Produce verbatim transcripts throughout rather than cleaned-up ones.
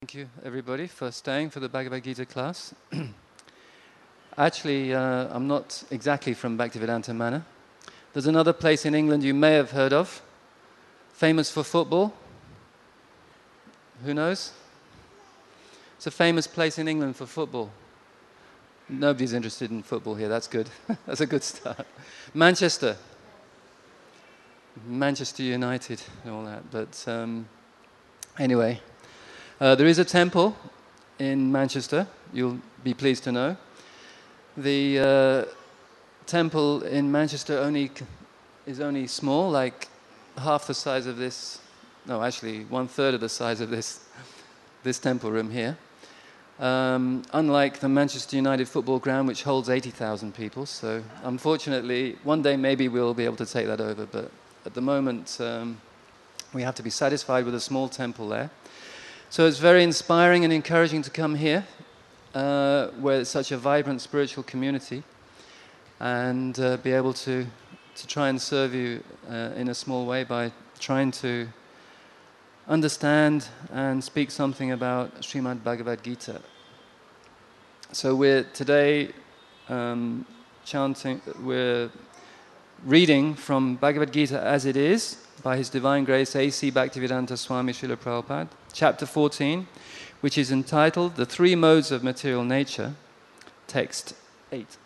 Thank you, everybody, for staying for the Bhagavad Gita class. Actually, uh, I'm not exactly from Bhaktivedanta Manor. There's another place in England you may have heard of, famous for football. Who knows? It's a famous place in England for football. Nobody's interested in football here. That's good. That's a good start. Manchester. Manchester United and all that. But um, anyway... Uh, there is a temple in Manchester, you'll be pleased to know. The uh, temple in Manchester only c- is only small, like half the size of this, no, actually one third of the size of this, this temple room here. Um, unlike the Manchester United football ground, which holds eighty thousand people. So unfortunately, one day maybe we'll be able to take that over, but at the moment um, we have to be satisfied with a small temple there. So it's very inspiring and encouraging to come here, uh, where it's such a vibrant spiritual community, and uh, be able to, to try and serve you uh, in a small way by trying to understand and speak something about Srimad Bhagavad Gita. So we're today um, chanting, we're reading from Bhagavad Gita as it is, by His Divine Grace A C Bhaktivedanta Swami Srila Prabhupada, chapter fourteen, which is entitled The Three Modes of Material Nature, text eight.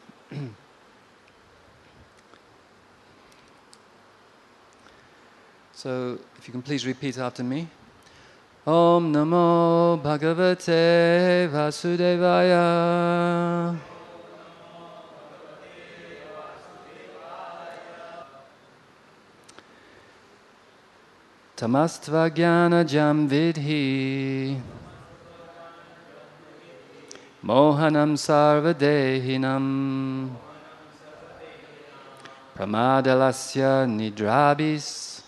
So, if you can please repeat after me. Om Namo Bhagavate Vasudevaya. Tamastva jnana jam vidhi mohanam sarvadehinam pramadalasya nidrabis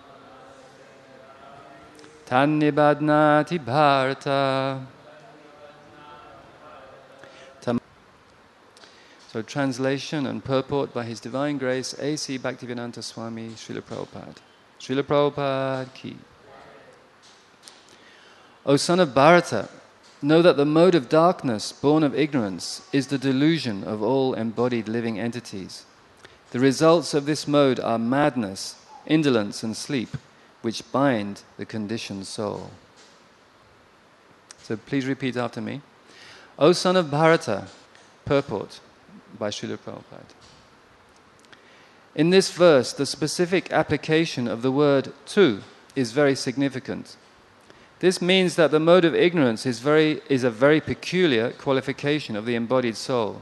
tannibadnati bharata. Tam- so translation and purport by His Divine Grace A C Bhaktivedanta Swami Srila Prabhupada. Srila Prabhupada ki. O son of Bharata, know that the mode of darkness, born of ignorance, is the delusion of all embodied living entities. The results of this mode are madness, indolence and sleep, which bind the conditioned soul. So please repeat after me. O son of Bharata, purport by Srila Prabhupada. In this verse, the specific application of the word tu is very significant. This means that the mode of ignorance is, very, is a very peculiar qualification of the embodied soul.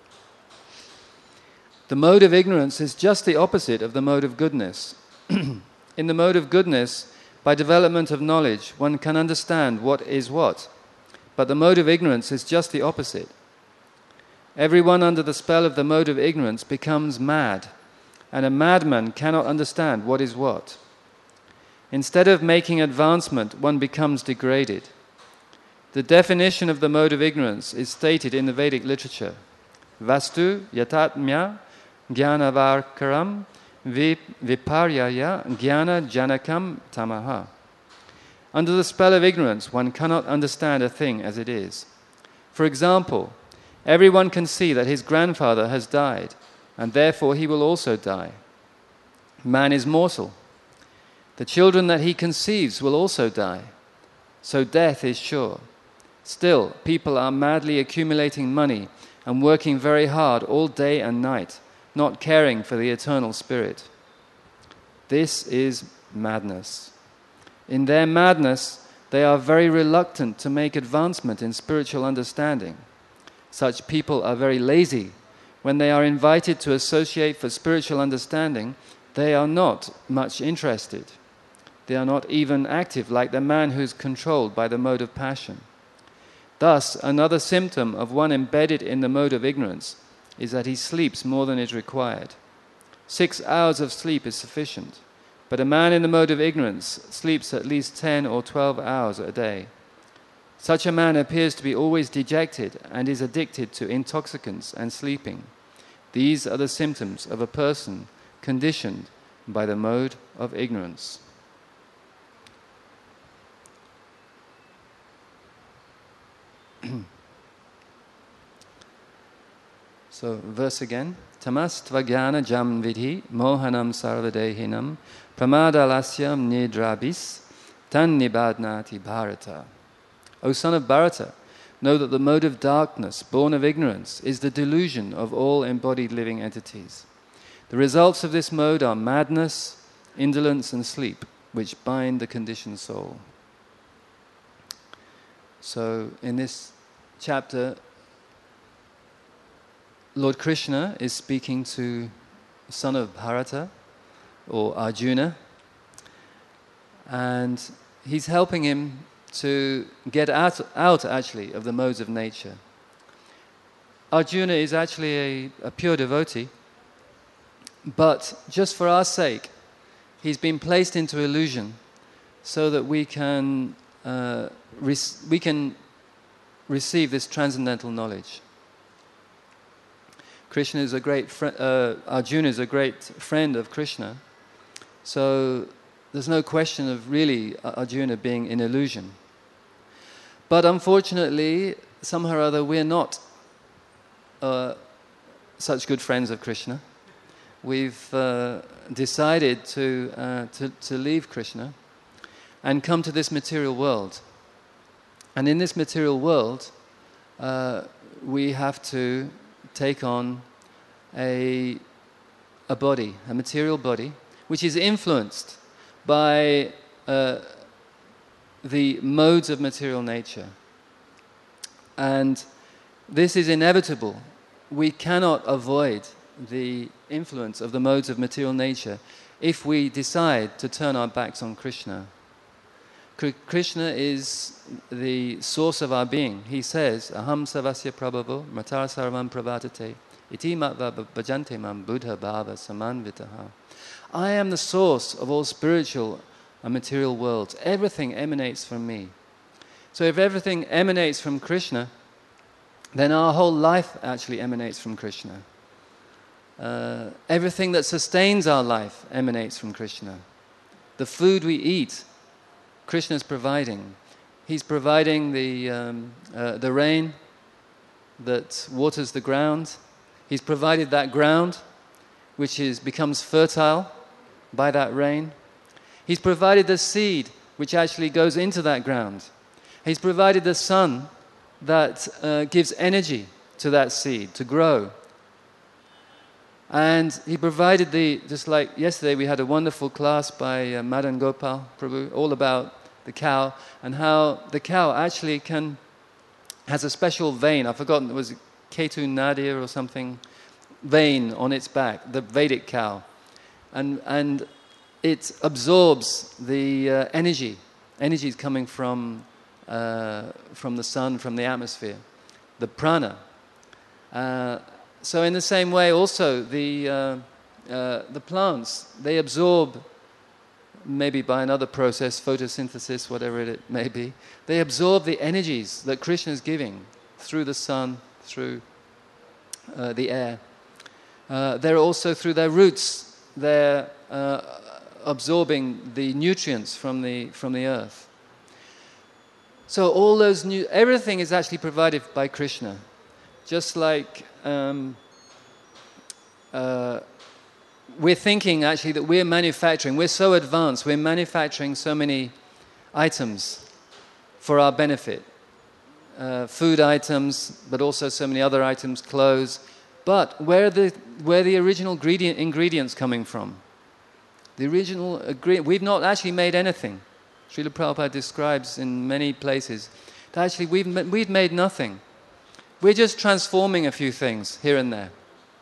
The mode of ignorance is just the opposite of the mode of goodness. In the mode of goodness, by development of knowledge, one can understand what is what. But the mode of ignorance is just the opposite. Everyone under the spell of the mode of ignorance becomes mad, and a madman cannot understand what is what. Instead of making advancement, one becomes degraded. The definition of the mode of ignorance is stated in the Vedic literature. Vastu yatatmya jnanavarkaram viparyaya jnana janakam tamaha. Under the spell of ignorance, one cannot understand a thing as it is. For example, everyone can see that his grandfather has died, and therefore he will also die. Man is mortal. The children that he conceives will also die. So death is sure. Still, people are madly accumulating money and working very hard all day and night, not caring for the eternal spirit. This is madness. In their madness, they are very reluctant to make advancement in spiritual understanding. Such people are very lazy. When they are invited to associate for spiritual understanding, they are not much interested. They are not even active like the man who is controlled by the mode of passion. Thus, another symptom of one embedded in the mode of ignorance is that he sleeps more than is required. Six hours of sleep is sufficient, but a man in the mode of ignorance sleeps at least ten or twelve hours a day. Such a man appears to be always dejected and is addicted to intoxicants and sleeping. These are the symptoms of a person conditioned by the mode of ignorance. So, verse again. Tamastva jnana jam vidhi mohanam sarvadehinam pramadalasyam nidrabis tan nibadnati bharata. O son of Bharata, know that the mode of darkness, born of ignorance, is the delusion of all embodied living entities. The results of this mode are madness, indolence and sleep, which bind the conditioned soul. So, in this chapter, Lord Krishna is speaking to the son of Bharata, or Arjuna, and he's helping him to get out, out actually of the modes of nature. Arjuna is actually a, a pure devotee, but just for our sake, he's been placed into illusion so that we can, uh, rec- we can receive this transcendental knowledge. Krishna is a great fr- uh, Arjuna is a great friend of Krishna, so there's no question of really Arjuna being in illusion. But unfortunately, somehow or other, we're not uh, such good friends of Krishna. We've uh, decided to, uh, to to leave Krishna and come to this material world. And in this material world, uh, we have to take on a a body, a material body, which is influenced by uh, the modes of material nature. And this is inevitable. We cannot avoid the influence of the modes of material nature if we decide to turn our backs on Krishna. Krishna is the source of our being. He says, Aham savasya prabhavo matar sarvam pravartate iti matva bhajante mam buddha bhava samanvitaha. I am the source of all spiritual and material worlds. Everything emanates from me. So if everything emanates from Krishna, then our whole life actually emanates from Krishna. Uh, everything that sustains our life emanates from Krishna. The food we eat, Krishna is providing. He's providing the, um, uh, the rain that waters the ground. He's provided that ground which is, becomes fertile by that rain. He's provided the seed which actually goes into that ground. He's provided the sun that uh, gives energy to that seed to grow. And he provided the, just like yesterday we had a wonderful class by uh, Madan Gopal Prabhu, all about the cow, and how the cow actually can, has a special vein, I've forgotten, it was Ketu Nadir or something, vein on its back, the Vedic cow. And, and it absorbs the uh, energy, energy is coming from, uh, from the sun, from the atmosphere, the prana. Uh, so in the same way also, the, uh, uh, the plants, they absorb, maybe by another process, photosynthesis, whatever it may be, they absorb the energies that Krishna is giving through the sun, through uh, the air. Uh, they're also, through their roots, they're uh, absorbing the nutrients from the, from the earth. So all those new, everything is actually provided by Krishna. Just like um, uh, we're thinking actually that we're manufacturing, we're so advanced, we're manufacturing so many items for our benefit. Uh, food items, but also so many other items, clothes. But where are the, where are the original ingredient, ingredients coming from? The original, agree- we've not actually made anything. Srila Prabhupada describes in many places that actually we've, we've made nothing. We're just transforming a few things here and there.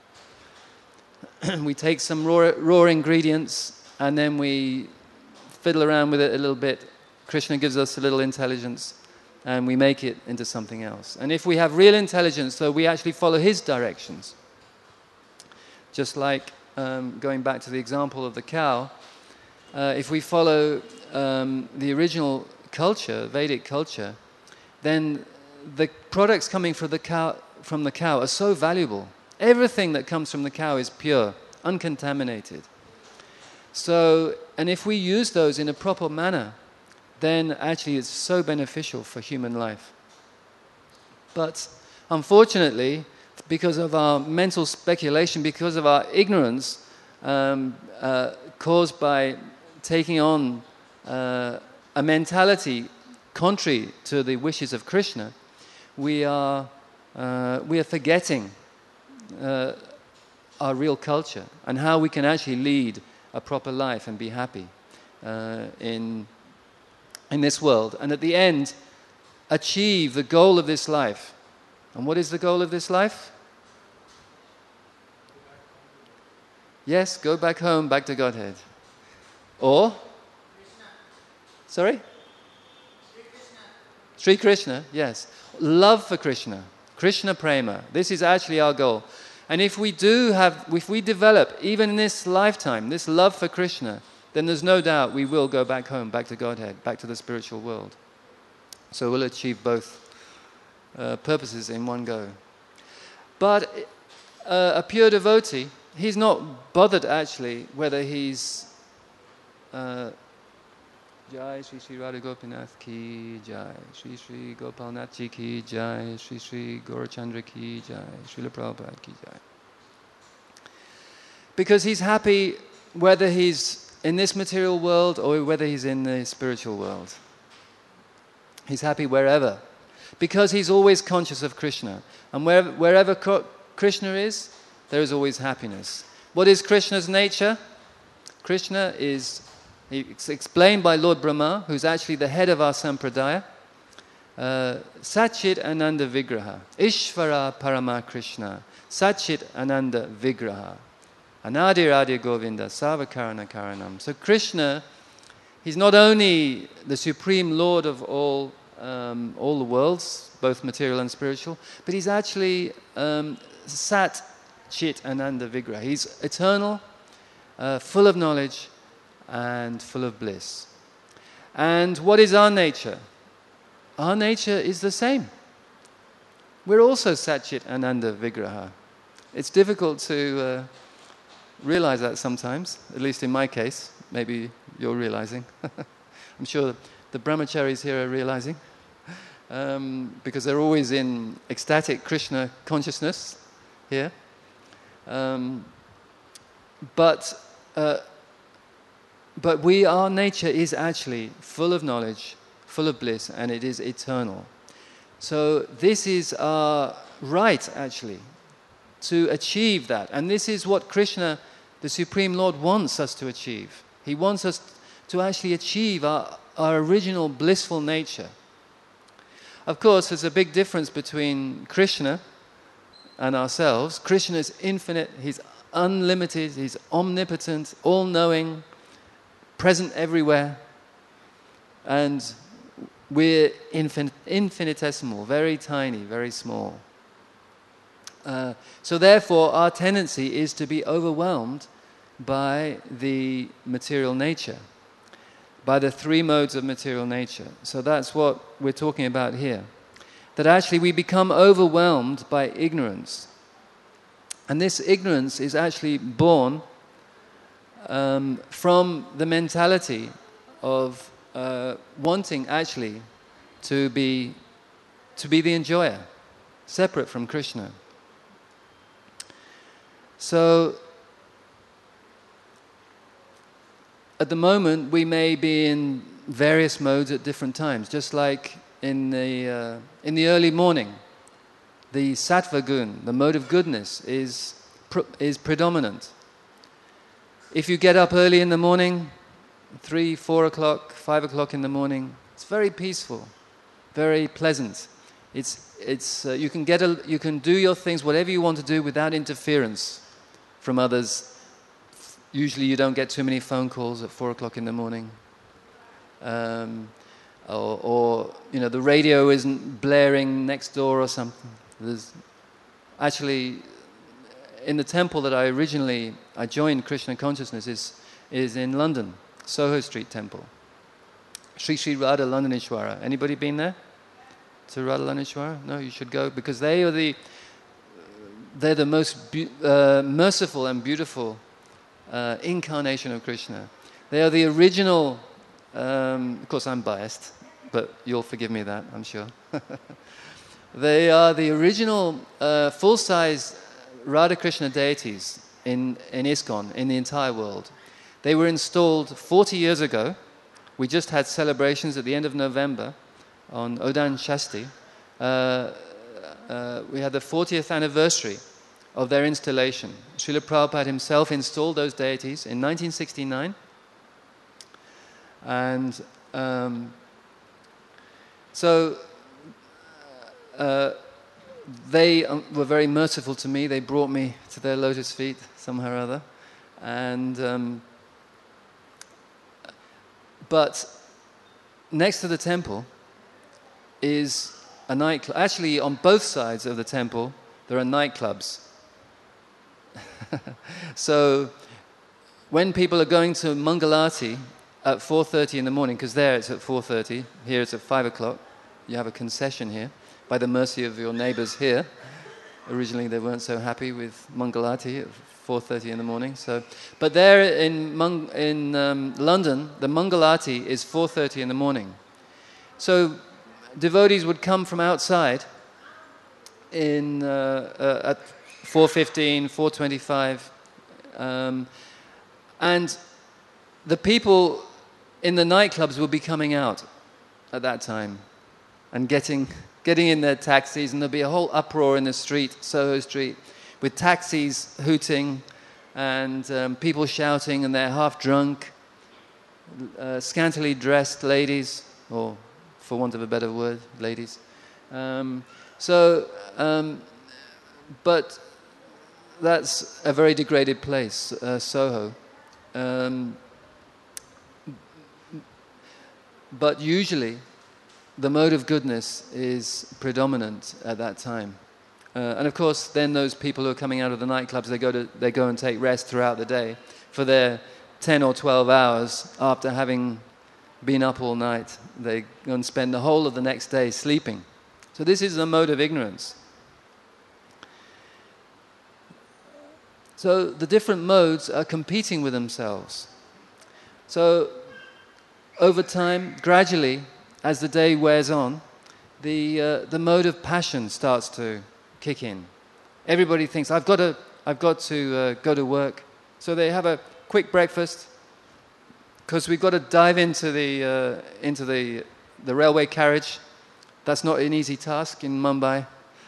We take some raw, raw ingredients and then we fiddle around with it a little bit. Krishna gives us a little intelligence and we make it into something else. And if we have real intelligence, so we actually follow his directions. Just like um, going back to the example of the cow, uh, if we follow um, the original culture, Vedic culture, then the products coming from the cow, from the cow are so valuable. Everything that comes from the cow is pure, uncontaminated. So, and if we use those in a proper manner, then actually it's so beneficial for human life. But unfortunately, because of our mental speculation, because of our ignorance um, uh, caused by taking on uh, a mentality contrary to the wishes of Krishna, we are, uh, we are forgetting uh, our real culture and how we can actually lead a proper life and be happy uh, in, in this world. And at the end, achieve the goal of this life. And what is the goal of this life? Yes, go back home, back to Godhead. Or? Krishna. Sorry? Sri Krishna. Sri Krishna, yes. Love for Krishna. Krishna Prema. This is actually our goal. And if we do have, if we develop, even in this lifetime, this love for Krishna, then there's no doubt we will go back home, back to Godhead, back to the spiritual world. So we'll achieve both uh, purposes in one go. But uh, a pure devotee, he's not bothered actually whether he's uh, Jai Shri Shri Radha Gopinath ki Jai, Shri Shri Gopalnath ji ki Jai, Shri Shri Gaurachandra ki Jai, Srila Prabhupada ki Jai. Because he's happy whether he's in this material world or whether he's in the spiritual world. He's happy wherever. Because he's always conscious of Krishna. And wherever, wherever Krishna is, there is always happiness. What is Krishna's nature? Krishna is, it's explained by Lord Brahma, who's actually the head of our sampradaya, uh, Satchit Ananda Vigraha, Ishvara Parama Krishna, Satchit Ananda Vigraha, Anadi Radha Govinda, Savakarana Karanam. So Krishna, he's not only the supreme Lord of all, um, all the worlds, both material and spiritual, but he's actually um, Sat Chit Ananda Vigraha. He's eternal, uh, full of knowledge, and full of bliss. And what is our nature? Our nature is the same. We're also Satchit Ananda Vigraha. It's difficult to uh, realize that sometimes, at least in my case. Maybe you're realizing. I'm sure the brahmacharis here are realizing. Um, because they're always in ecstatic Krishna consciousness here. Um, but uh, but we, our nature is actually full of knowledge, full of bliss, and it is eternal. So this is our right, actually, to achieve that. And this is what Krishna, the Supreme Lord, wants us to achieve. He wants us to actually achieve our, our original blissful nature. Of course, there's a big difference between Krishna and ourselves. Krishna is infinite, he's unlimited, he's omnipotent, all-knowing, present everywhere. And we're infin- infinitesimal, very tiny, very small. Uh, so therefore, our tendency is to be overwhelmed by the material nature, by the three modes of material nature. So that's what we're talking about here. That actually we become overwhelmed by ignorance. And this ignorance is actually born um, from the mentality of uh, wanting actually to be, to be the enjoyer, separate from Krishna. So at the moment, we may be in various modes at different times, just like in the, uh, in the early morning. The sattva gun, the mode of goodness, is, pr- is predominant. If you get up early in the morning, three, four o'clock, five o'clock in the morning, it's very peaceful, very pleasant. It's, it's, uh, you can get a, you can do your things, whatever you want to do, without interference from others. Usually you don't get too many phone calls at four o'clock in the morning. Um, or, or, you know, the radio isn't blaring next door or something. There's actually, in the temple that I originally, I joined Krishna Consciousness is, is in London, Soho Street Temple. Sri Sri Radha Londonishwara. Anybody been there? To Radha Londonishwara? No, you should go, because they are the, they're the most be- uh, merciful and beautiful Uh, incarnation of Krishna. They are the original, um, of course I'm biased, but you'll forgive me that, I'm sure. They are the original uh, full-size Radha Krishna deities in, in ISKCON, in the entire world. They were installed forty years ago. We just had celebrations at the end of November on Odan Shasti. Uh, uh, we had the fortieth anniversary of their installation. Srila Prabhupada himself installed those deities in nineteen sixty-nine. And um, so uh, they um, were very merciful to me. They brought me to their lotus feet somehow or other. And, um, but next to the temple is a nightclub. Actually, on both sides of the temple, there are nightclubs. So when people are going to Mangalati at four thirty in the morning, because there it's at four thirty, here it's at five o'clock, you have a concession here, by the mercy of your neighbors here. Originally they weren't so happy with Mangalati at four thirty in the morning. So, but there in, Mang- in um, London, the Mangalati is four thirty in the morning. So devotees would come from outside in uh, uh, at four fifteen, four twenty-five, um, and the people in the nightclubs would be coming out at that time and getting getting in their taxis, and there'll be a whole uproar in the street, Soho Street, with taxis hooting and um, people shouting, and they're half drunk, uh, scantily dressed ladies, or for want of a better word, ladies. Um, so, um, but that's a very degraded place, uh, Soho. Um, but usually, the mode of goodness is predominant at that time. Uh, and of course, then those people who are coming out of the nightclubs, they go to they go and take rest throughout the day for their ten or twelve hours after having been up all night. They go and spend the whole of the next day sleeping. So this is a mode of ignorance. So the different modes are competing with themselves. So over time, gradually, as the day wears on, the uh, the mode of passion starts to kick in. Everybody thinks, I've got to, I've got to uh, go to work. So they have a quick breakfast, because we've got to dive into the uh, into the the railway carriage. That's not an easy task in Mumbai.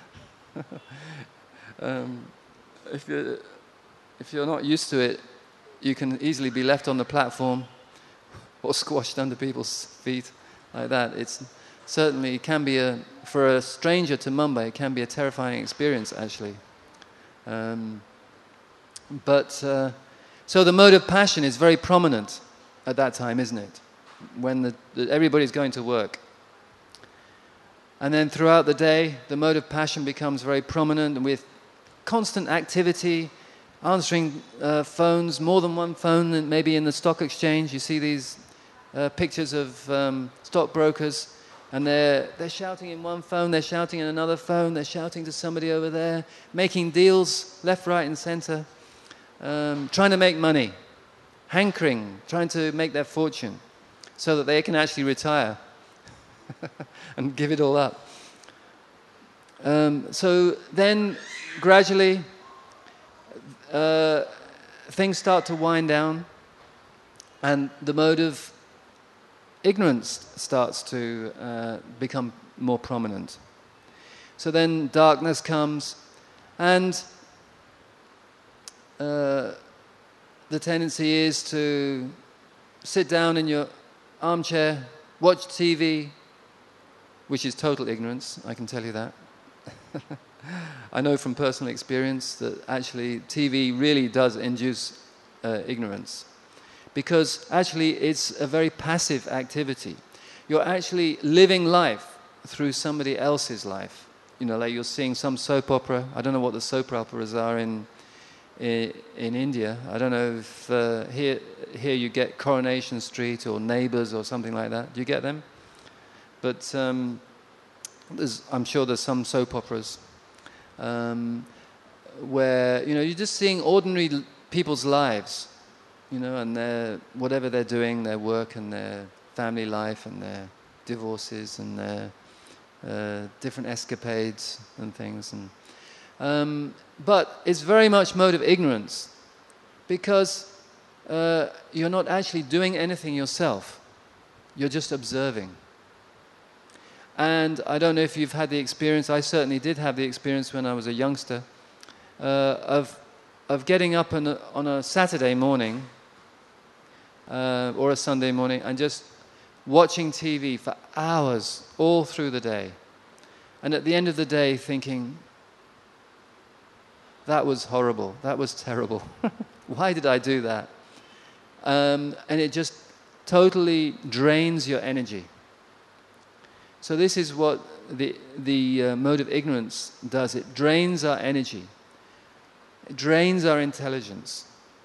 um, if you're if you're not used to it, you can easily be left on the platform or squashed under people's feet like that. It's certainly it can be a for a stranger to Mumbai. It can be a terrifying experience, actually. Um, but uh, so the mode of passion is very prominent at that time, isn't it? When the, the, everybody's going to work. And then throughout the day, the mode of passion becomes very prominent, and with constant activity, answering uh, phones, more than one phone, and maybe in the stock exchange, you see these uh, pictures of um, stockbrokers, and they're, they're shouting in one phone, they're shouting in another phone, they're shouting to somebody over there, making deals left, right, and center, um, trying to make money, hankering, trying to make their fortune, so that they can actually retire and give it all up. Um, so then, gradually, uh, things start to wind down, and the mode of ignorance starts to uh, become more prominent. So then darkness comes, and uh, the tendency is to sit down in your armchair, watch T V, which is total ignorance, I can tell you that. I know from personal experience that actually T V really does induce uh, ignorance, because actually it's a very passive activity. You're actually living life through somebody else's life. You know, like you're seeing some soap opera. I don't know what the soap operas are in in, in India. I don't know if uh, here here you get Coronation Street or Neighbours or something like that. Do you get them? But um, there's, I'm sure there's some soap operas um, where, you know, you're just seeing ordinary l- people's lives, you know, and their, whatever they're doing, their work and their family life and their divorces and their uh, different escapades and things. And, um, but it's very much mode of ignorance, because uh, you're not actually doing anything yourself. You're just observing. And I don't know if you've had the experience, I certainly did have the experience when I was a youngster, uh, of, of getting up on a, on a Saturday morning uh, or a Sunday morning and just watching T V for hours all through the day. And at the end of the day thinking, that was horrible, that was terrible. Why did I do that? Um, and it just totally drains your energy. So this is what the, the uh, mode of ignorance does. It drains our energy. It drains our intelligence.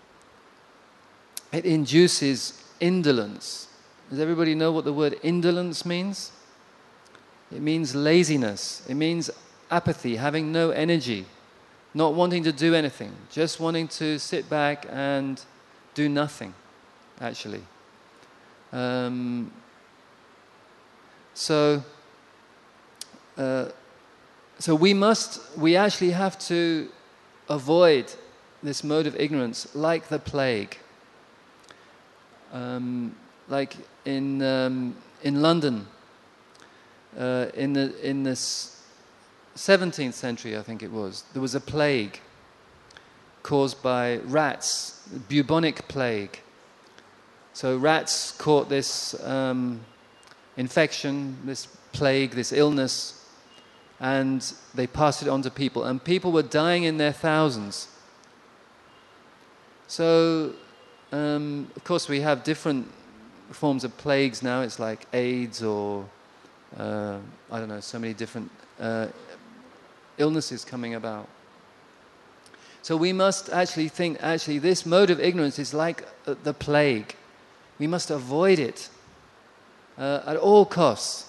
It induces indolence. Does everybody know what the word indolence means? It means laziness. It means apathy, having no energy, not wanting to do anything, just wanting to sit back and do nothing, actually. Um, so, uh, so we must, we actually have to avoid this mode of ignorance like the plague. Um, like in um, in London, uh, in the in the seventeenth century, I think it was, there was a plague caused by rats, bubonic plague. So rats caught this um, infection, this plague, this illness, and they passed it on to people. And people were dying in their thousands. So, um, of course, we have different forms of plagues now. It's like AIDS or, uh, I don't know, so many different uh, illnesses coming about. So we must actually think, actually, this mode of ignorance is like the plague. We must avoid it uh, at all costs.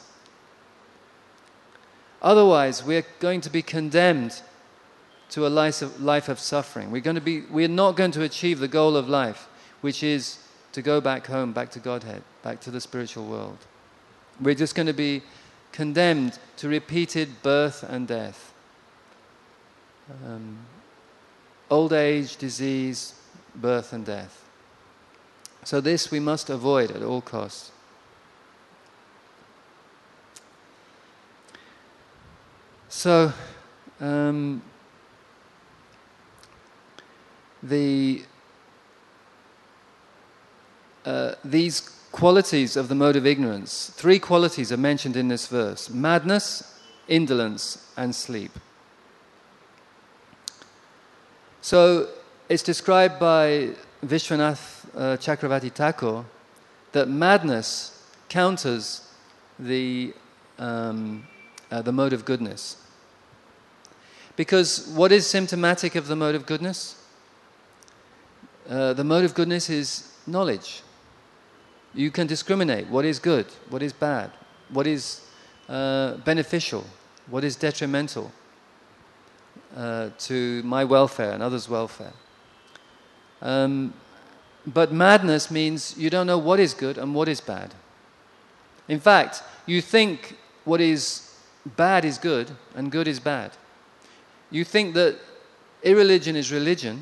Otherwise, we're going to be condemned to a life of, life of suffering. We're going to be, we're not going to achieve the goal of life, which is to go back home, back to Godhead, back to the spiritual world. We're just going to be condemned to repeated birth and death. Um, old age, disease, birth and death. So this we must avoid at all costs. So, um, the uh, these qualities of the mode of ignorance, three qualities are mentioned in this verse: madness, indolence, and sleep. So it's described by Vishwanath uh, Chakravarti Thakur that madness counters the um, uh, the mode of goodness. Because what is symptomatic of the mode of goodness? Uh, the mode of goodness is knowledge. You can discriminate what is good, what is bad, what is uh, beneficial, what is detrimental uh, to my welfare and others' welfare. Um, but madness means you don't know what is good and what is bad. In fact, you think what is bad is good and good is bad. You think that irreligion is religion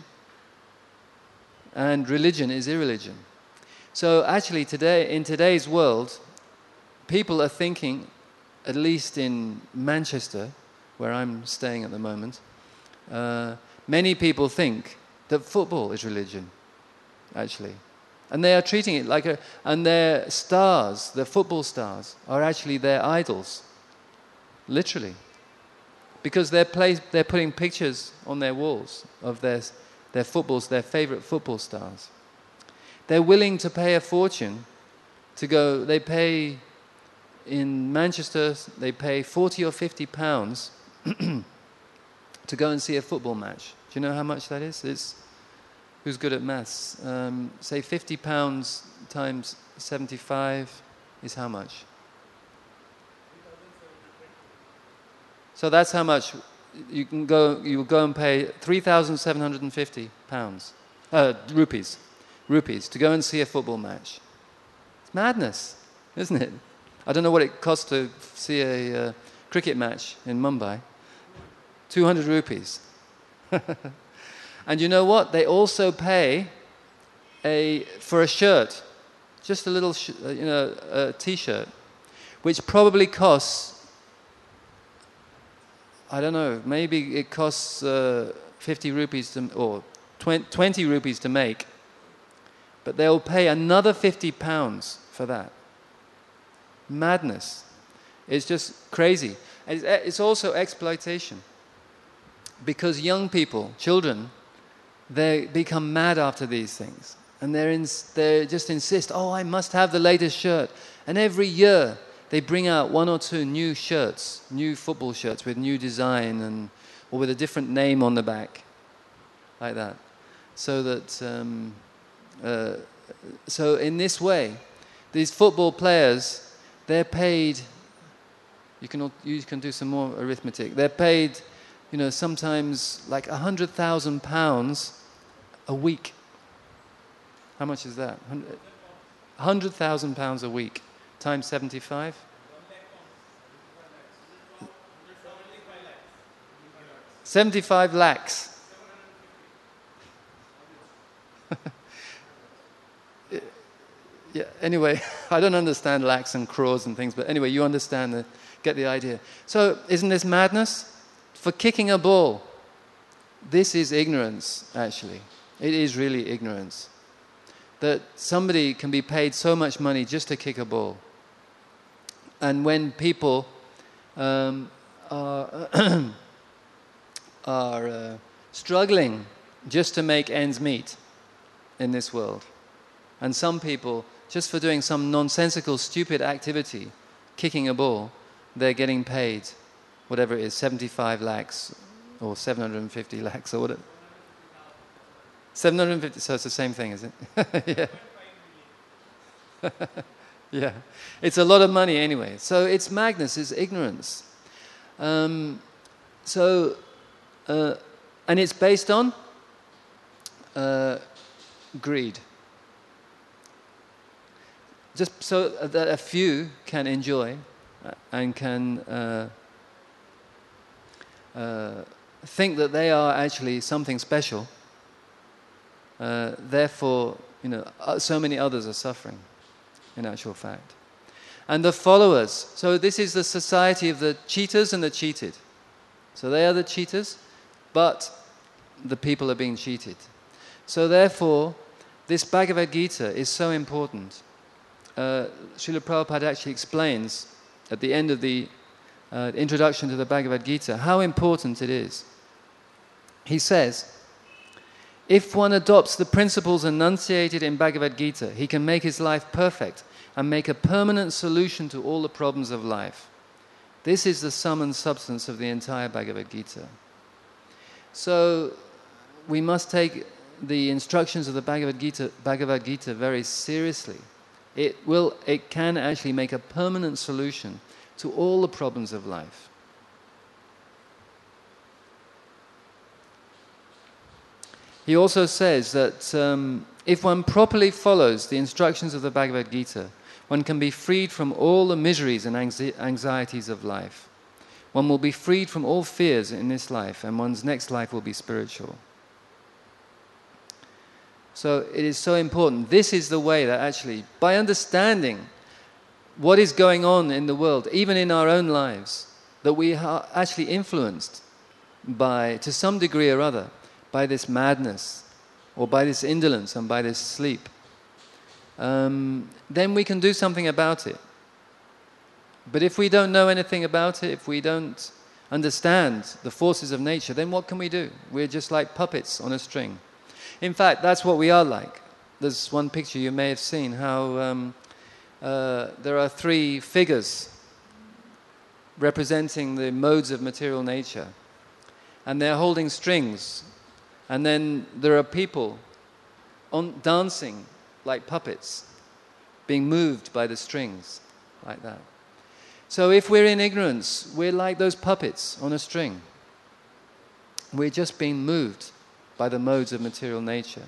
and religion is irreligion. So actually today, in today's world, people are thinking, at least in Manchester, where I'm staying at the moment, uh, many people think that football is religion, actually. And they are treating it like a... And their stars, their football stars, are actually their idols. Literally. Because they're, play, they're putting pictures on their walls of their, their footballs, their favorite football stars. They're willing to pay a fortune to go... They pay... In Manchester, they pay forty or fifty pounds to go and see a football match. Do you know how much that is? It's, who's good at maths? Um, say fifty pounds times seventy-five is how much? So that's how much you can go. You will go and pay three thousand seven hundred and fifty pounds, uh, rupees, rupees to go and see a football match. It's madness, isn't it? I don't know what it costs to see a uh, cricket match in Mumbai, two hundred rupees. And you know what? They also pay a for a shirt, just a little, sh you know, a t-shirt, which probably costs, I don't know, maybe it costs uh, fifty rupees to, or twenty rupees to make, but they'll pay another fifty pounds for that. Madness. It's just crazy. It's, it's also exploitation. Because young people, children, they become mad after these things. And they're in, they just insist, oh, I must have the latest shirt. And every year they bring out one or two new shirts, new football shirts with new design and, or with a different name on the back, like that. So that, um, uh, so in this way, these football players, they're paid, you can, you can do some more arithmetic, they're paid, you know, sometimes like a hundred thousand pounds a week. How much is that? A hundred thousand pounds a week times seventy-five. Seventy-five lakhs. Yeah. Anyway, I don't understand lakhs and crores and things, but anyway, you understand the, get the idea. So, isn't this madness? For kicking a ball, this is ignorance, actually. It is really ignorance. That somebody can be paid so much money just to kick a ball. And when people um, are, are uh, struggling just to make ends meet in this world, and some people, just for doing some nonsensical, stupid activity, kicking a ball, they're getting paid whatever it is, seventy-five lakhs or seven hundred fifty lakhs or whatever. seven hundred fifty, so it's the same thing, is it? Yeah. Yeah. It's a lot of money anyway. So it's madness, it's ignorance. Um, so, uh, and it's based on uh, greed. Just so that a few can enjoy and can uh, Uh, think that they are actually something special. Uh, therefore, you know, uh, so many others are suffering, in actual fact. And the followers, so this is the society of the cheaters and the cheated. So they are the cheaters, but the people are being cheated. So therefore, this Bhagavad Gita is so important. Uh, Srila Prabhupada actually explains at the end of the Uh, introduction to the Bhagavad Gita, how important it is. He says, if one adopts the principles enunciated in Bhagavad Gita, he can make his life perfect and make a permanent solution to all the problems of life. This is the sum and substance of the entire Bhagavad Gita. So we must take the instructions of the Bhagavad Gita, Bhagavad Gita very seriously. It will, it can actually make a permanent solution to all the problems of life. He also says that um, if one properly follows the instructions of the Bhagavad Gita, one can be freed from all the miseries and anxieties of life. One will be freed from all fears in this life, and one's next life will be spiritual. So it is so important. This is the way that actually, by understanding what is going on in the world, even in our own lives, that we are actually influenced by, to some degree or other, by this madness, or by this indolence and by this sleep, um, then we can do something about it. But if we don't know anything about it, if we don't understand the forces of nature, then what can we do? We're just like puppets on a string. In fact, that's what we are like. There's one picture you may have seen, how um, Uh, there are three figures representing the modes of material nature, and they're holding strings, and then there are people on, dancing like puppets, being moved by the strings, like that. So if we're in ignorance, we're like those puppets on a string. We're just being moved by the modes of material nature.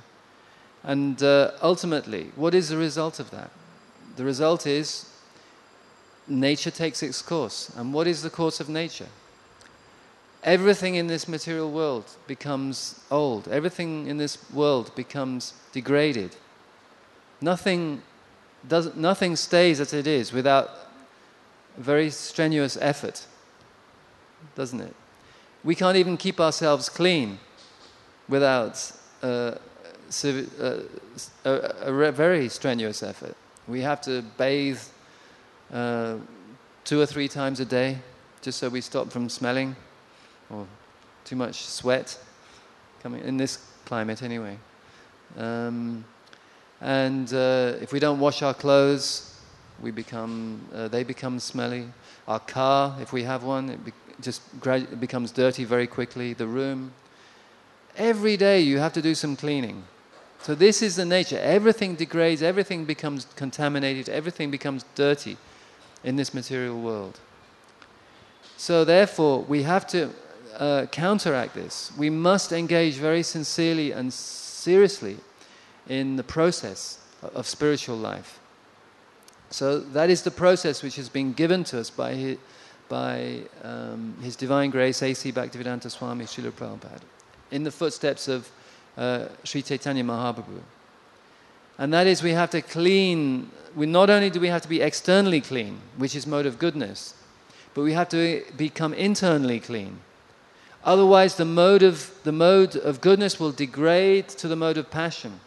And uh, ultimately, what is the result of that? The result is nature takes its course. And what is the course of nature? Everything in this material world becomes old. Everything in this world becomes degraded. Nothing does, nothing stays as it is without very strenuous effort, doesn't it? We can't even keep ourselves clean without uh, uh, a, a very strenuous effort. We have to bathe uh, two or three times a day just so we stop from smelling or too much sweat coming in this climate anyway. Um, and uh, if we don't wash our clothes, we become uh, they become smelly. Our car, if we have one, it be just gradu it becomes dirty very quickly. The room. Every day you have to do some cleaning. So this is the nature. Everything degrades, everything becomes contaminated, everything becomes dirty in this material world. So therefore, we have to uh, counteract this. We must engage very sincerely and seriously in the process of spiritual life. So that is the process which has been given to us by His, by, um, His Divine Grace, A C Bhaktivedanta Swami Srila Prabhupada, in the footsteps of uh, Sri Chaitanya Mahaprabhu. And that is, we have to clean, we not only do we have to be externally clean, which is mode of goodness, but we have to become internally clean. Otherwise the mode of, the mode of goodness will degrade to the mode of passion.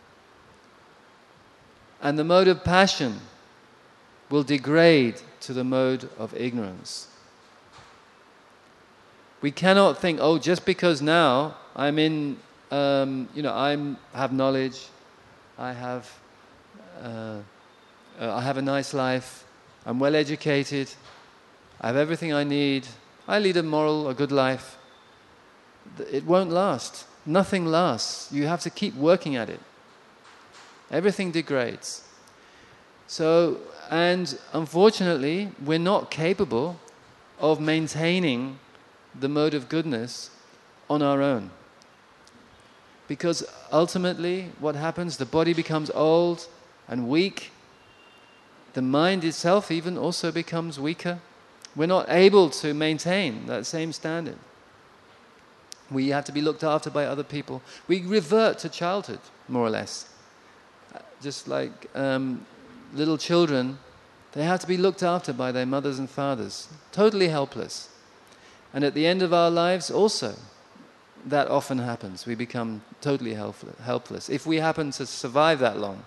And the mode of passion will degrade to the mode of ignorance. We cannot think, oh, just because now I'm in, um, you know, I have knowledge, I have, uh, uh, I have a nice life, I'm well educated, I have everything I need, I lead a moral, a good life. It won't last. Nothing lasts. You have to keep working at it. Everything degrades. So, and unfortunately, we're not capable of maintaining the mode of goodness on our own. Because ultimately, what happens? The body becomes old and weak. The mind itself even also becomes weaker. We're not able to maintain that same standard. We have to be looked after by other people. We revert to childhood, more or less. Just like um, little children, they have to be looked after by their mothers and fathers, totally helpless. And at the end of our lives also, that often happens. We become totally helpless, if we happen to survive that long.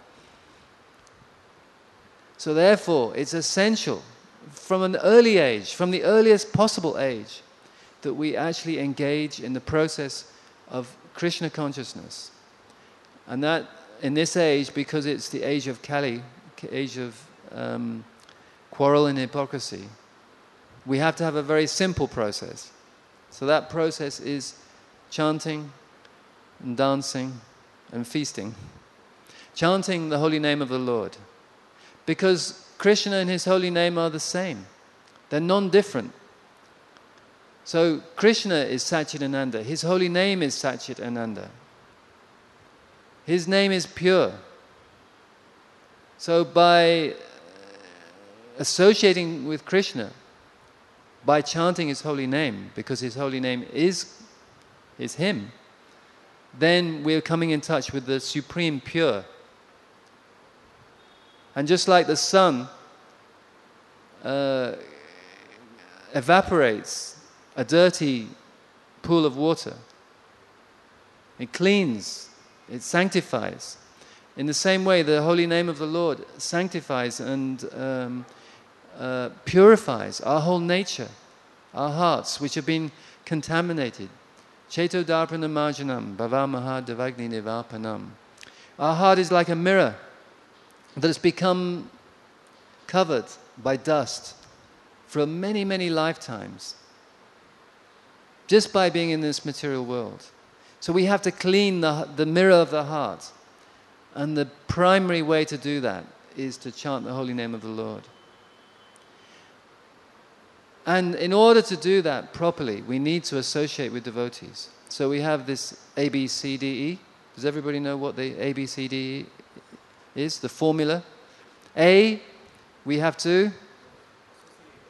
So therefore, it's essential from an early age, from the earliest possible age, that we actually engage in the process of Krishna consciousness. And that, in this age, because it's the age of Kali, age of um, quarrel and hypocrisy, we have to have a very simple process. So that process is chanting and dancing and feasting. Chanting the holy name of the Lord. Because Krishna and His holy name are the same. They're non-different. So Krishna is Satchidananda. His holy name is Satchitananda. His name is pure. So by associating with Krishna, by chanting His holy name, because His holy name is, is Him, then we're coming in touch with the supreme pure. And just like the sun uh, evaporates a dirty pool of water, it cleans, it sanctifies. In the same way, the holy name of the Lord sanctifies and um, uh, purifies our whole nature, our hearts, which have been contaminated. Cheto darpana marjanam, bhavamaha devagni nivapanam. Our heart is like a mirror that has become covered by dust for many, many lifetimes, just by being in this material world. So we have to clean the, the mirror of the heart. And the primary way to do that is to chant the holy name of the Lord. And in order to do that properly, we need to associate with devotees. So we have this A B C D E. Does everybody know what the A B C D E is? The formula. A, we have to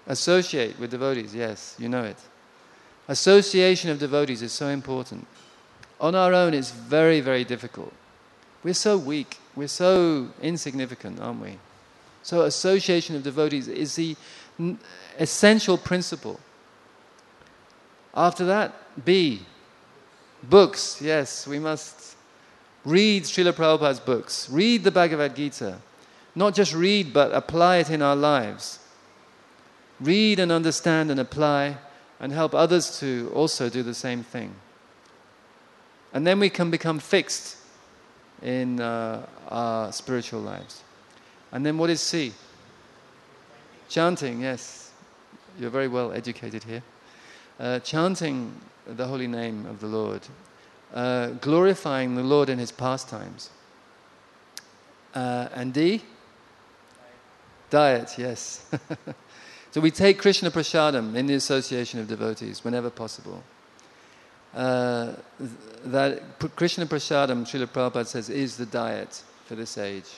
Associate with devotees, yes, you know it. Association of devotees is so important. On our own, it's very, very difficult. We're so weak. We're so insignificant, aren't we? So association of devotees is the n- essential principle. After that, B. Books, yes, we must read Srila Prabhupada's books. Read the Bhagavad Gita. Not just read, but apply it in our lives. Read and understand and apply and help others to also do the same thing. And then we can become fixed in uh, our spiritual lives. And then what is C? Chanting, yes. You're very well educated here. Uh, chanting the holy name of the Lord. Uh, glorifying the Lord in His pastimes. Uh, and D? Diet, yes. So we take Krishna Prasadam in the association of devotees whenever possible. Uh, th- that P- Krishna Prasadam, Srila Prabhupada says, is the diet for this age.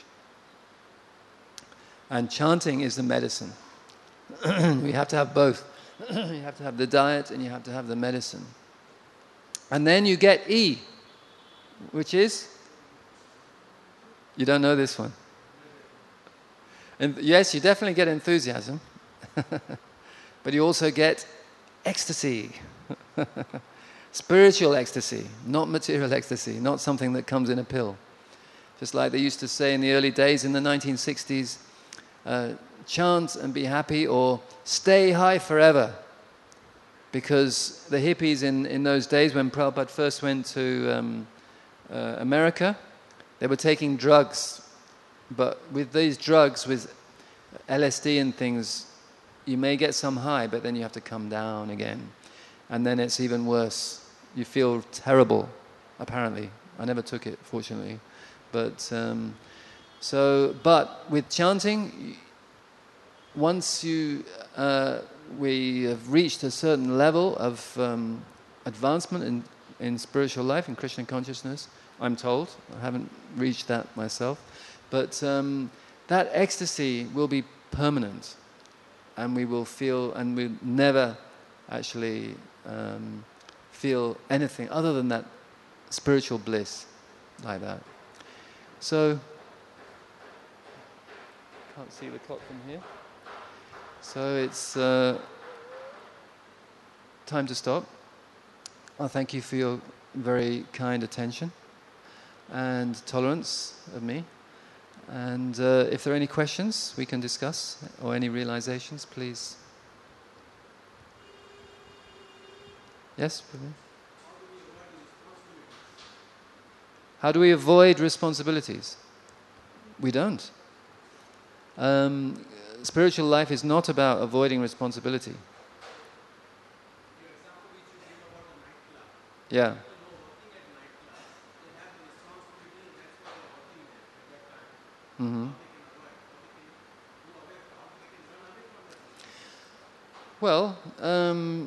And chanting is the medicine. We have to have both. You have to have the diet and you have to have the medicine. And then you get E, which is? You don't know this one. And yes, you definitely get enthusiasm. But you also get ecstasy. Spiritual ecstasy, not material ecstasy, not something that comes in a pill. Just like they used to say in the early days in the nineteen sixties, uh, chant and be happy or stay high forever. Because the hippies in, in those days when Prabhupada first went to um, uh, America, they were taking drugs. But with these drugs, with L S D and things, you may get some high, but then you have to come down again. And then it's even worse. You feel terrible, apparently. I never took it, fortunately. But um, so, but with chanting, once you uh, we have reached a certain level of um, advancement in, in spiritual life, in Krishna consciousness, I'm told. I haven't reached that myself. But um, that ecstasy will be permanent. And we will feel, and we'll never actually um, feel anything other than that spiritual bliss like that. So, can't see the clock from here. So it's uh, time to stop. Well, thank you for your very kind attention and tolerance of me. And uh, if there are any questions we can discuss or any realizations, please. Yes? How do we avoid responsibilities? We don't. Um, spiritual life is not about avoiding responsibility. Yeah. Mm-hmm. Well, um,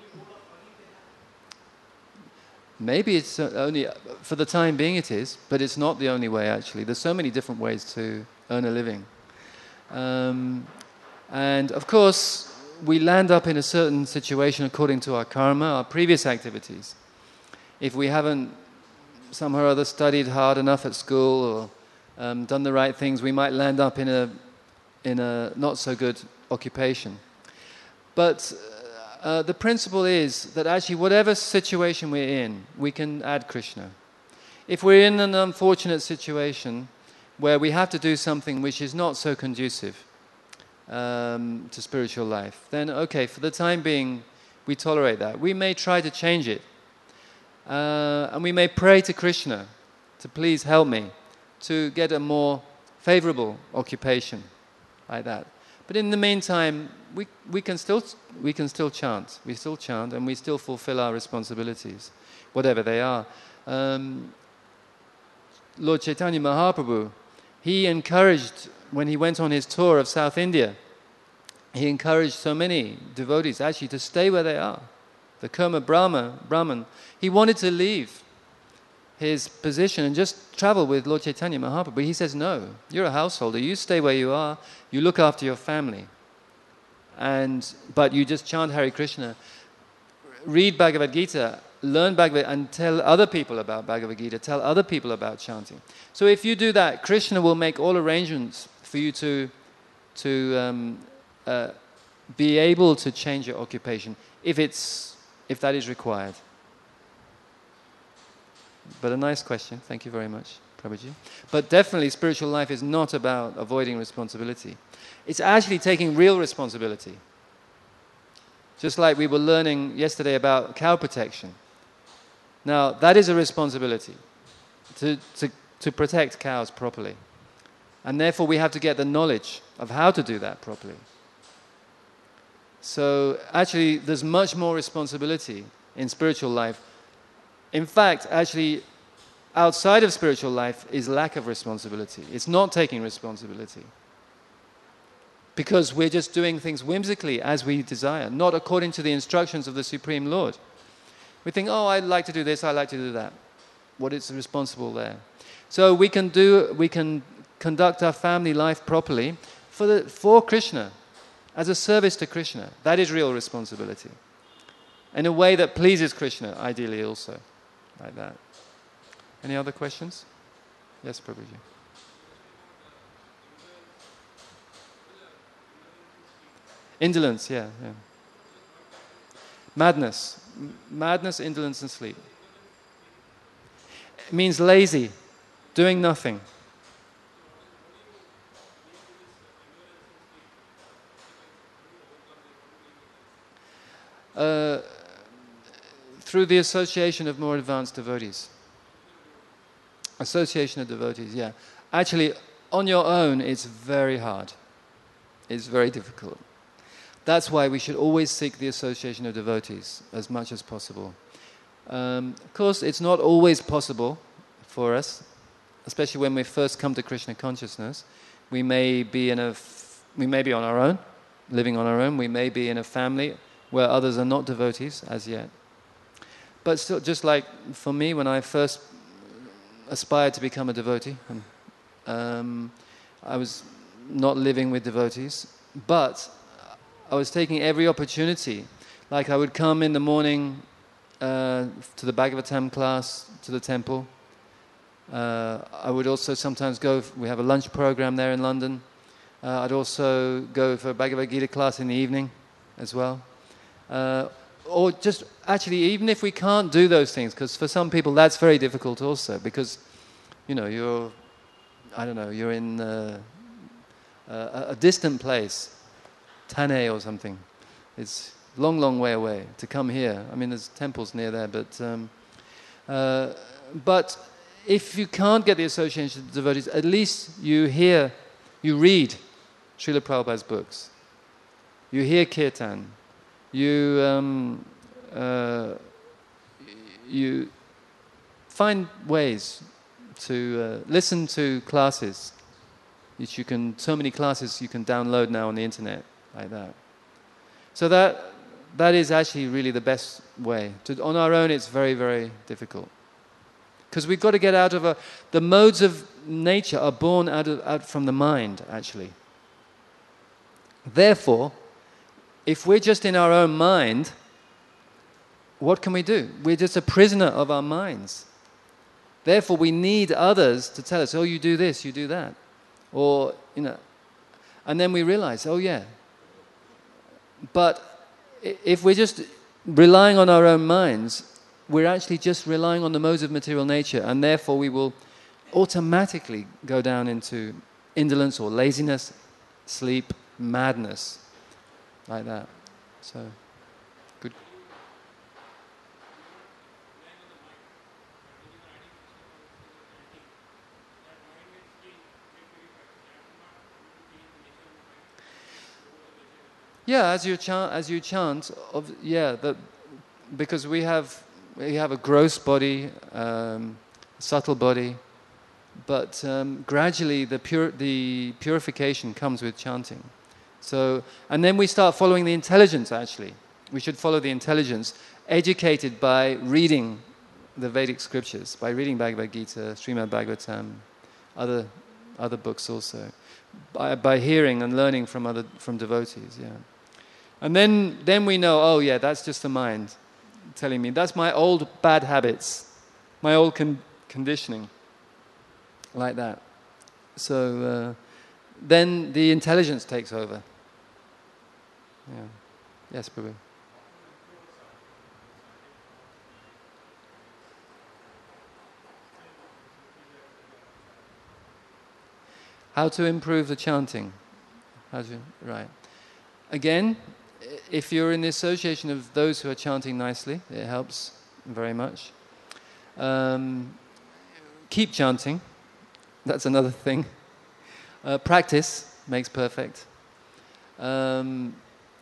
maybe it's only, for the time being it is, but it's not the only way actually. There's so many different ways to earn a living. Um, and of course, we land up in a certain situation according to our karma, our previous activities. If we haven't somehow or other studied hard enough at school or um, done the right things, we might land up in a, in a not so good occupation. But uh, the principle is that actually whatever situation we're in, we can add Krishna. If we're in an unfortunate situation where we have to do something which is not so conducive um, to spiritual life, then okay, for the time being, we tolerate that. We may try to change it. Uh, and we may pray to Krishna to please help me to get a more favorable occupation like that. But in the meantime, we, we, can still, we can still chant. We still chant and we still fulfill our responsibilities, whatever they are. Um, Lord Chaitanya Mahaprabhu, he encouraged, when he went on his tour of South India, he encouraged so many devotees actually to stay where they are. The Kurma Brahma, Brahman, he wanted to leave his position and just travel with Lord Chaitanya Mahaprabhu. But he says, no, you're a householder. You stay where you are. You look after your family. and but you just chant Hare Krishna, read Bhagavad Gita, learn Bhagavad and tell other people about Bhagavad Gita, tell other people about chanting. So if you do that, Krishna will make all arrangements for you to, to um, uh, be able to change your occupation if, it's, if that is required. But a nice question. Thank you very much, Prabhuji. But definitely spiritual life is not about avoiding responsibility. It's actually taking real responsibility. Just like we were learning yesterday about cow protection. Now, that is a responsibility, to, to, to protect cows properly. And therefore we have to get the knowledge of how to do that properly. So actually there's much more responsibility in spiritual life. In fact, actually, outside of spiritual life is lack of responsibility. It's not taking responsibility. Because we're just doing things whimsically as we desire, not according to the instructions of the Supreme Lord. We think, oh, I'd like to do this, I'd like to do that. What is responsible there? So we can do, we can conduct our family life properly for, the, for Krishna, as a service to Krishna. That is real responsibility. In a way that pleases Krishna, ideally also. Like that. Any other questions? Yes, Prabhuji. Indolence, yeah, yeah. Madness. M- madness, indolence, and sleep. It means lazy, doing nothing. Uh, through the association of more advanced devotees. Association of devotees, yeah. Actually, on your own, it's very hard. It's very difficult. That's why we should always seek the association of devotees as much as possible. Um, of course, it's not always possible for us, especially when we first come to Krishna consciousness. We may be in a, f- we may be on our own, living on our own. We may be in a family where others are not devotees as yet. But still, just like for me, when I first aspired to become a devotee, um, I was not living with devotees, but I was taking every opportunity. Like I would come in the morning uh, to the Bhagavatam class, to the temple. Uh, I would also sometimes go, we have a lunch program there in London. Uh, I'd also go for a Bhagavad Gita class in the evening as well. Uh, or just, actually, even if we can't do those things, because for some people that's very difficult also, because, you know, you're, I don't know, you're in uh, a, a distant place, Thane or something. It's a long, long way away to come here. I mean, there's temples near there, but um, uh, but if you can't get the association of devotees, at least you hear, you read Srila Prabhupada's books. You hear kirtan. You um, uh, you find ways to uh, listen to classes. Which you can, so many classes you can download now on the internet, like that. So that that is actually really the best way. To, on our own, it's very, very difficult. Because we've got to get out of a... The modes of nature are born out, of, out from the mind, actually. Therefore, if we're just in our own mind, what can we do? We're just a prisoner of our minds. Therefore, we need others to tell us, oh, you do this, you do that. Or, you know... And then we realize, oh, yeah. But if we're just relying on our own minds, we're actually just relying on the modes of material nature, and therefore we will automatically go down into indolence or laziness, sleep, madness, like that. So, good. Yeah, as you chant, as you chant, of, yeah, the, because we have we have a gross body, um, subtle body, but um, gradually the pure the purification comes with chanting. So, and then we start following the intelligence. Actually, we should follow the intelligence, educated by reading the Vedic scriptures, by reading Bhagavad Gita, Srimad Bhagavatam, other other books also, by by hearing and learning from other from devotees. Yeah. And then, then we know, oh yeah, that's just the mind telling me. That's my old bad habits, my old con- conditioning, like that. So uh, then the intelligence takes over. Yeah. Yes, Prabhu. How to improve the chanting? How to, right. Again, if you're in the association of those who are chanting nicely, it helps very much. Um, keep chanting. That's another thing. Uh, practice makes perfect. Um,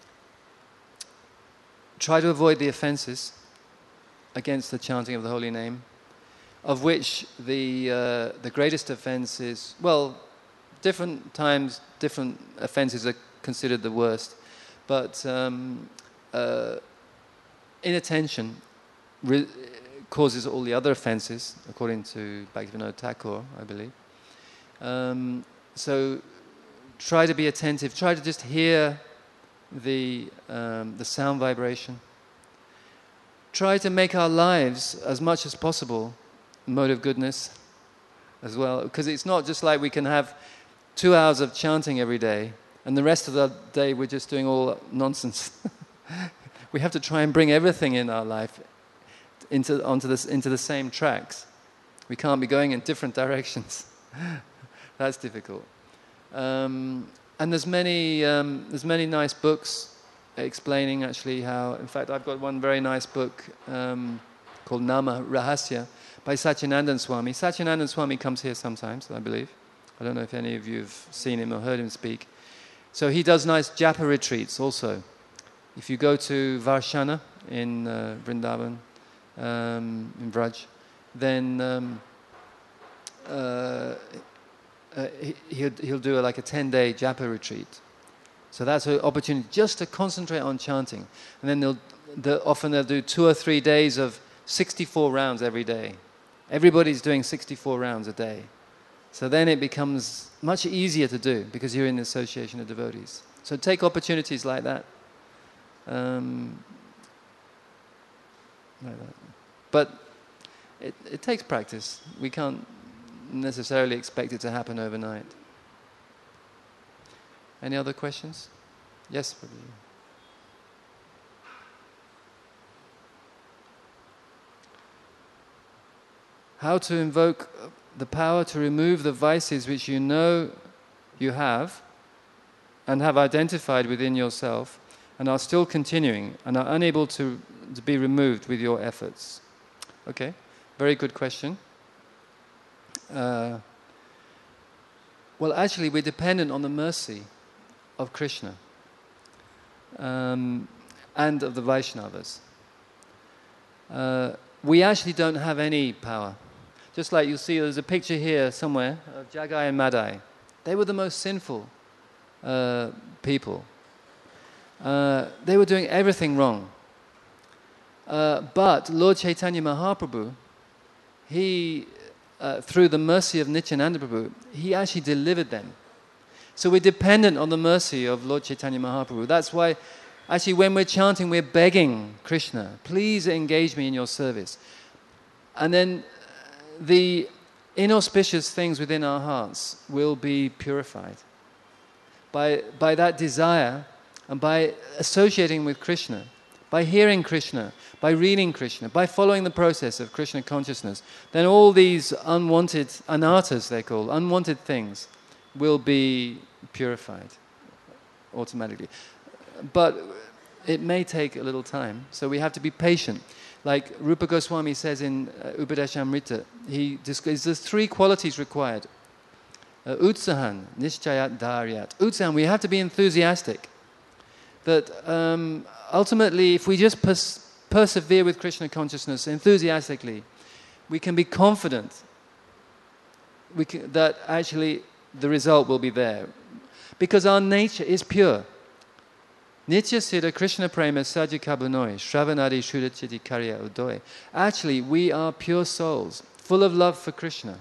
try to avoid the offenses against the chanting of the holy name, of which the uh, the greatest offense is, well, different times, different offenses are considered the worst. But um, uh, inattention re- causes all the other offenses, according to Bhaktivinoda Thakur, I believe. Um, so try to be attentive. Try to just hear the um, the sound vibration. Try to make our lives, as much as possible, a mode of goodness as well. Because it's not just like we can have two hours of chanting every day, and the rest of the day we're just doing all nonsense. We have to try and bring everything in our life into onto this into the same tracks. We can't be going in different directions. That's difficult. Um, and there's many um, there's many nice books explaining actually how. In fact, I've got one very nice book um, called Nama Rahasya by Satyanandan Swami. Satyanandan Swami comes here sometimes, I believe. I don't know if any of you have seen him or heard him speak. So he does nice japa retreats also. If you go to Varshana in uh, Vrindavan, um, in Vraj, then um, uh, uh, he, he'll, he'll do a, like a ten-day japa retreat. So that's an opportunity just to concentrate on chanting. And then they'll, they'll often they'll do two or three days of sixty-four rounds every day. Everybody's doing sixty-four rounds a day. So then it becomes much easier to do because you're in the association of devotees. So take opportunities like that. Um, like that. But it, it takes practice. We can't necessarily expect it to happen overnight. Any other questions? Yes, Prabhu. How to invoke the power to remove the vices which you know you have and have identified within yourself and are still continuing and are unable to, to be removed with your efforts. Okay, very good question. Uh, well, actually, we're dependent on the mercy of Krishna um, and of the Vaishnavas. Uh, we actually don't have any power. Just like you'll see, there's a picture here somewhere of Jagai and Madai. They were the most sinful uh, people. Uh, they were doing everything wrong. Uh, but Lord Chaitanya Mahaprabhu, he, uh, through the mercy of Nityananda Prabhu, he actually delivered them. So we're dependent on the mercy of Lord Chaitanya Mahaprabhu. That's why, actually, when we're chanting, we're begging Krishna, please engage me in your service. And then the inauspicious things within our hearts will be purified by, by that desire and by associating with Krishna, by hearing Krishna, by reading Krishna, by following the process of Krishna consciousness. Then all these unwanted, anarthas they're called, unwanted things, will be purified automatically. But it may take a little time, so we have to be patient. Like Rupa Goswami says in uh, Upadeshamrita, he describes there's three qualities required. Uh, Utsahan, Nishchayat, Dharyat. Utsahan, we have to be enthusiastic. That um, ultimately, if we just pers- persevere with Krishna consciousness enthusiastically, we can be confident we can, that actually the result will be there. Because our nature is pure. Nitya Siddha Krishna Prema Sajikabunoi, Shravanadi Shudachiti Karya Udoy. Actually, we are pure souls, full of love for Krishna.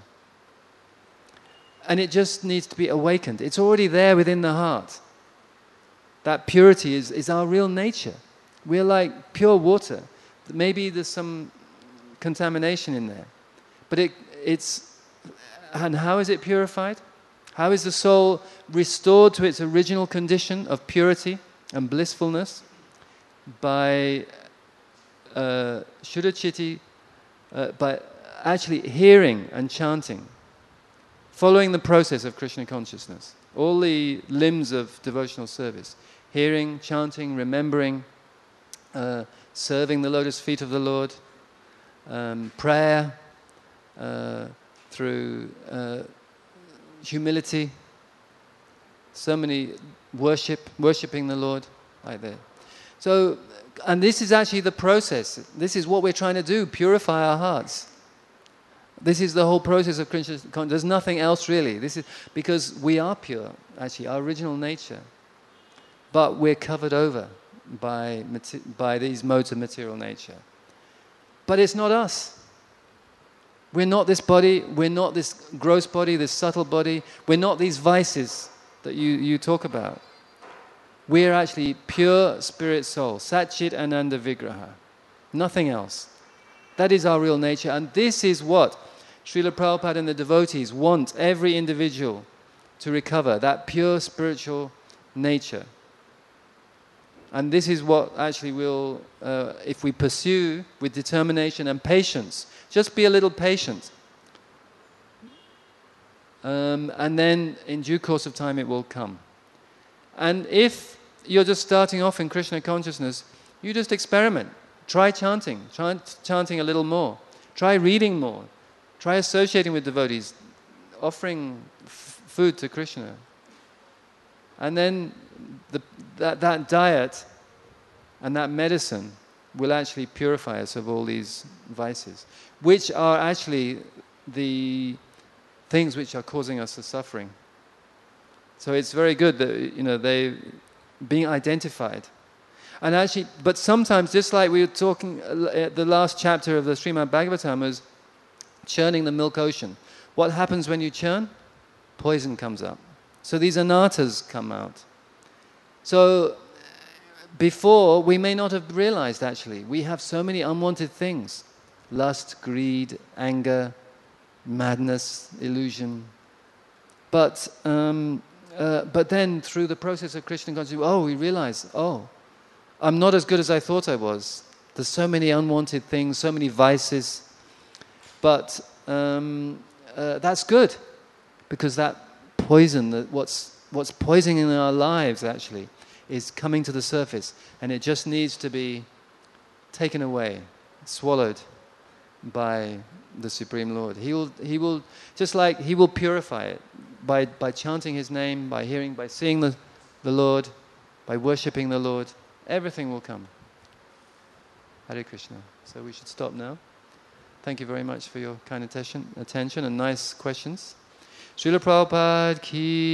And it just needs to be awakened. It's already there within the heart. That purity is, is our real nature. We're like pure water. Maybe there's some contamination in there. But it, it's, and how is it purified? How is the soul restored to its original condition of purity and blissfulness? By uh, Shuddhacitthi, uh, by actually hearing and chanting, following the process of Krishna consciousness, all the limbs of devotional service, hearing, chanting, remembering, uh, serving the lotus feet of the Lord, um, prayer, uh, through uh, humility, so many worship, worshipping the Lord, right there. So, and this is actually the process. This is what we're trying to do, purify our hearts. This is the whole process of Krishna. There's nothing else really. This is because we are pure, actually, our original nature. But we're covered over by, by these modes of material nature. But it's not us. We're not this body, we're not this gross body, this subtle body. We're not these vices that you, you talk about. We're actually pure spirit soul, Satchit Ananda Vigraha. Nothing else. That is our real nature. And this is what Srila Prabhupada and the devotees want every individual to recover, that pure spiritual nature. And this is what actually will, uh, if we pursue with determination and patience, just be a little patient. Um, and then in due course of time it will come. And if you're just starting off in Krishna consciousness, you just experiment. Try chanting. Try chanting a little more. Try reading more. Try associating with devotees, offering f- food to Krishna. And then the, that, that diet and that medicine will actually purify us of all these vices, which are actually the things which are causing us the suffering. So it's very good that, you know, they being identified. And actually, but sometimes, just like we were talking at the last chapter of the Srimad Bhagavatam, was churning the milk ocean. What happens when you churn? Poison comes up. So these anarthas come out. So before, we may not have realized, actually, we have so many unwanted things. Lust, greed, anger, madness, illusion. But um, uh, but then through the process of Krishna consciousness, oh, we realize, oh, I'm not as good as I thought I was. There's so many unwanted things, so many vices. But um, uh, that's good, because that poison, that what's what's poisoning our lives actually, is coming to the surface, and it just needs to be taken away, swallowed by the Supreme Lord. He will, he will, just like He will purify it by by chanting His name, by hearing, by seeing the, the Lord, by worshipping the Lord. Everything will come. Hare Krishna. So we should stop now. Thank you very much for your kind attention, attention and nice questions. Srila Prabhupada ki